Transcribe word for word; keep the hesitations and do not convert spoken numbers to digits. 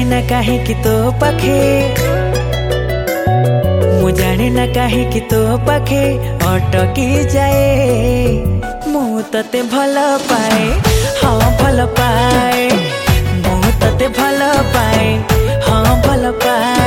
जाने ना काहे कि तो पाखे मु जाने ना काहे कि तो पाखे अटकी जाए। मु तते भल पाए, हाँ भल पाए, मु तते भल पाए, हाँ भल पाए।